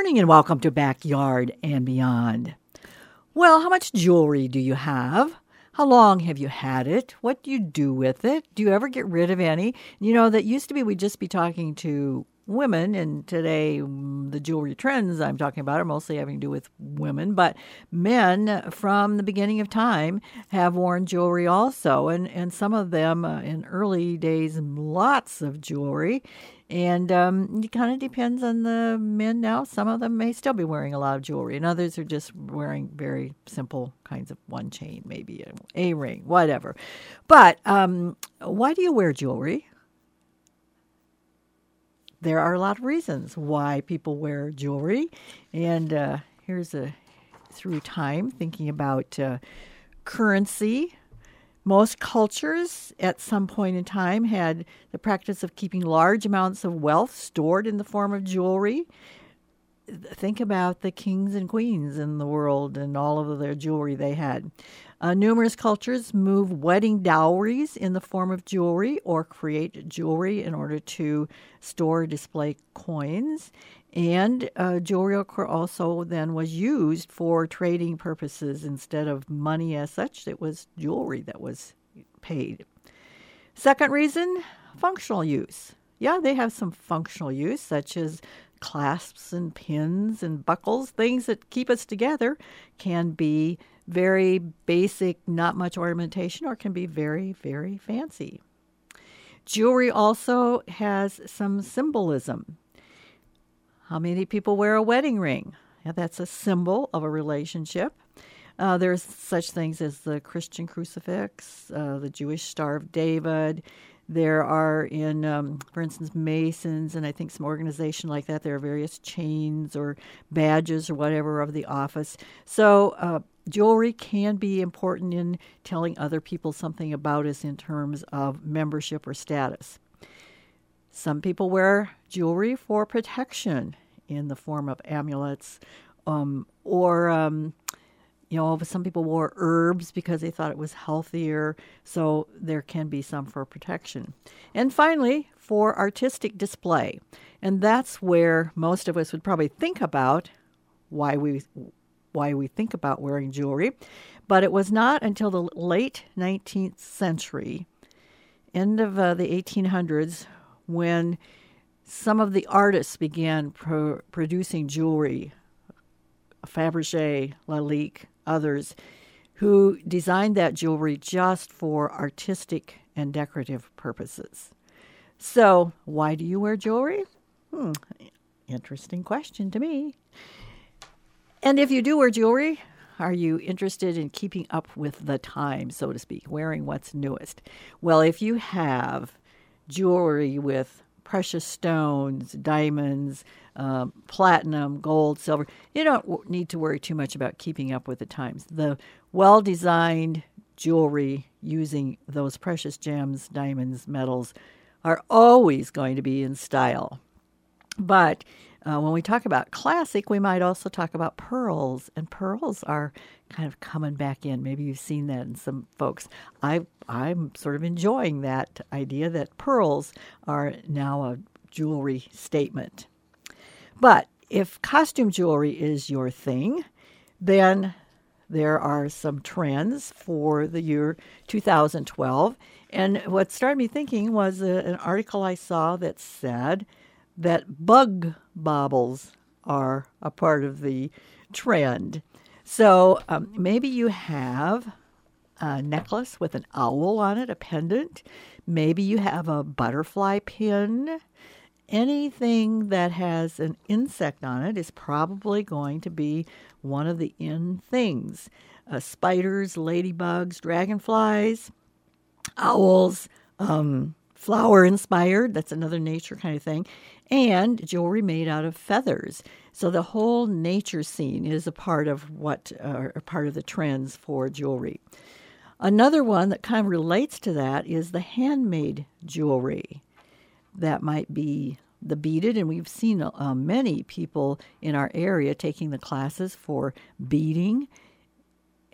morning and welcome to Backyard and Beyond. Well, how much jewelry do you have? How long have you had it? What do you do with it? Do you ever get rid of any? You know, that used to be we'd just be talking to women, and today the jewelry trends I'm talking about are mostly having to do with women, but men from the beginning of time have worn jewelry also, and some of them in early days, lots of jewelry. And it kind of depends on the men now. Some of them may still be wearing a lot of jewelry, and others are just wearing very simple kinds of one chain, maybe a ring, whatever. But why do you wear jewelry? There are a lot of reasons why people wear jewelry. And here's through time, thinking about currency. Most cultures at some point in time had the practice of keeping large amounts of wealth stored in the form of jewelry. Think about the kings and queens in the world and all of their jewelry they had. Numerous cultures move wedding dowries in the form of jewelry or create jewelry in order to store or display coins. And jewelry also then was used for trading purposes instead of money as such. It was jewelry that was paid. Second reason, functional use. Yeah, they have some functional use, such as clasps and pins and buckles. Things that keep us together can be very basic, not much ornamentation, or can be very, very fancy. Jewelry also has some symbolism. How many people wear a wedding ring? Yeah, that's a symbol of a relationship. There's such things as the Christian crucifix, the Jewish Star of David. There are for instance, Masons, and I think some organization like that, there are various chains or badges or whatever of the office. So jewelry can be important in telling other people something about us in terms of membership or status. Some people wear jewelry for protection in the form of amulets, some people wore herbs because they thought it was healthier, so there can be some for protection. And finally, for artistic display. And that's where most of us would probably think about why we think about wearing jewelry. But it was not until the late 19th century, end of the 1800s, when some of the artists began producing jewelry, Fabergé, Lalique, others, who designed that jewelry just for artistic and decorative purposes. So, why do you wear jewelry? Interesting question to me. And if you do wear jewelry, are you interested in keeping up with the times, so to speak, wearing what's newest? Well, if you have jewelry with precious stones, diamonds, platinum, gold, silver, you don't need to worry too much about keeping up with the times. The well-designed jewelry using those precious gems, diamonds, metals are always going to be in style. But when we talk about classic, we might also talk about pearls, and pearls are kind of coming back in. Maybe you've seen that in some folks. I'm sort of enjoying that idea that pearls are now a jewelry statement. But if costume jewelry is your thing, then there are some trends for the year 2012. And what started me thinking was an article I saw that said that bug baubles are a part of the trend. So maybe you have a necklace with an owl on it, a pendant. Maybe you have a butterfly pin. Anything that has an insect on it is probably going to be one of the in things. Spiders, ladybugs, dragonflies, owls, flower-inspired, that's another nature kind of thing, and jewelry made out of feathers. So the whole nature scene is a part of part of the trends for jewelry. Another one that kind of relates to that is the handmade jewelry. That might be the beaded, and we've seen many people in our area taking the classes for beading.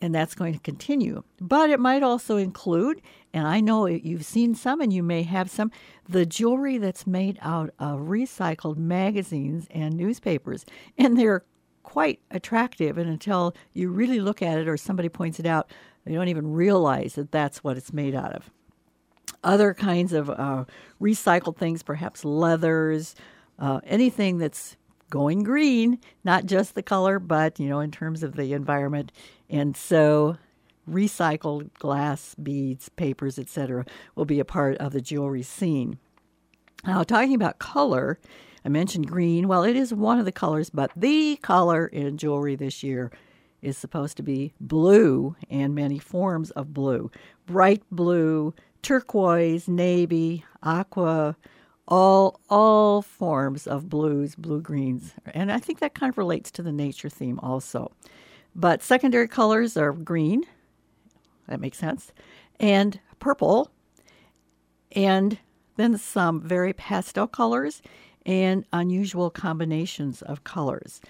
and that's going to continue. But it might also include, and I know you've seen some and you may have some, the jewelry that's made out of recycled magazines and newspapers. And they're quite attractive, and until you really look at it or somebody points it out, you don't even realize that that's what it's made out of. Other kinds of recycled things, perhaps leathers, anything that's going green, not just the color, but, in terms of the environment. And so recycled glass, beads, papers, etc. will be a part of the jewelry scene. Now, talking about color, I mentioned green. Well, it is one of the colors, but the color in jewelry this year is supposed to be blue and many forms of blue. Bright blue, turquoise, navy, aqua, all forms of blues, blue-greens. And I think that kind of relates to the nature theme also. But secondary colors are green. That makes sense. And purple. And then some very pastel colors and unusual combinations of colors.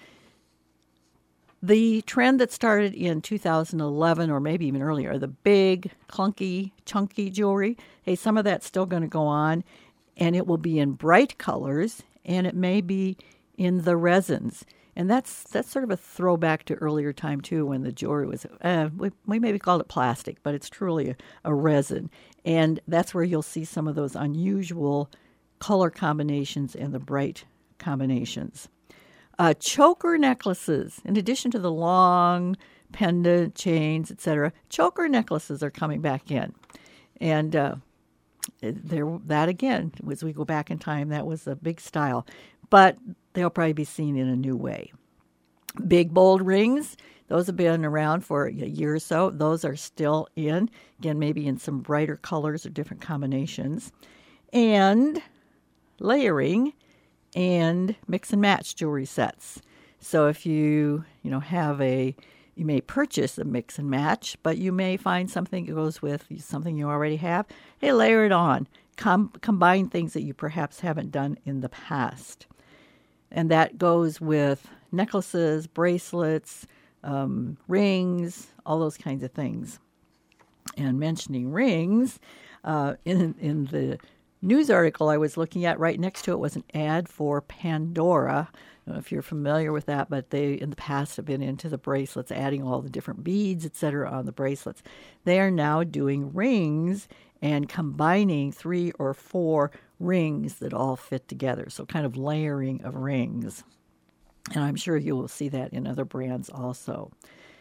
The trend that started in 2011 or maybe even earlier, the big, clunky, chunky jewelry, hey, some of that's still going to go on, and it will be in bright colors, and it may be in the resins. And that's sort of a throwback to earlier time, too, when the jewelry was, we maybe called it plastic, but it's truly a resin. And that's where you'll see some of those unusual color combinations and the bright combinations. Choker necklaces, in addition to the long pendant chains, etc., choker necklaces are coming back in. And that again, as we go back in time, that was a big style. But they'll probably be seen in a new way. Big, bold rings, those have been around for a year or so. Those are still in, again, maybe in some brighter colors or different combinations. And layering and mix and match jewelry sets. So if you you may purchase a mix and match, but you may find something that goes with something you already have. Hey, layer it on. Combine things that you perhaps haven't done in the past. And that goes with necklaces, bracelets, rings, all those kinds of things. And mentioning rings, in the news article I was looking at, right next to it was an ad for Pandora. I don't know if you're familiar with that, but they in the past have been into the bracelets, adding all the different beads, etc. on the bracelets. They are now doing rings and combining 3 or 4 rings that all fit together. So kind of layering of rings. And I'm sure you will see that in other brands also.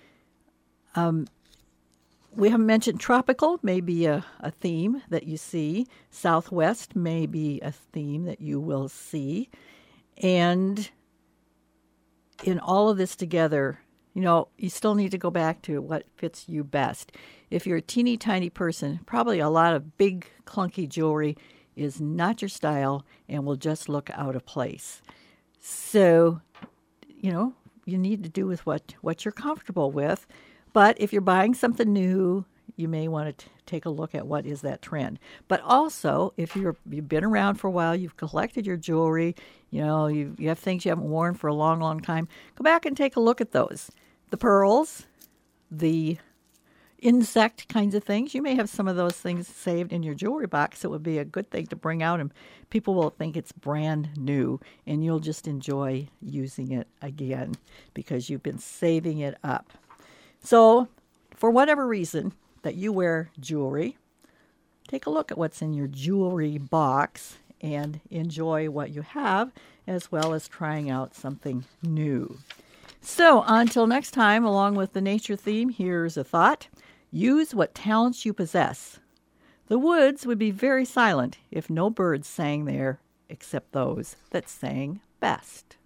We haven't mentioned tropical, may be a theme that you see. Southwest may be a theme that you will see. And in all of this together, you still need to go back to what fits you best. If you're a teeny tiny person, probably a lot of big, clunky jewelry is not your style and will just look out of place. So, you need to do with what you're comfortable with. But if you're buying something new, you may want to take a look at what is that trend. But also, if you've been around for a while, you've collected your jewelry, you have things you haven't worn for a long, long time, go back and take a look at those. The pearls, the insect kinds of things. You may have some of those things saved in your jewelry box. It would be a good thing to bring out, and people will think it's brand new, and you'll just enjoy using it again because you've been saving it up. So, for whatever reason that you wear jewelry, take a look at what's in your jewelry box and enjoy what you have, as well as trying out something new. So, until next time, along with the nature theme, here's a thought. Use what talents you possess. The woods would be very silent if no birds sang there except those that sang best.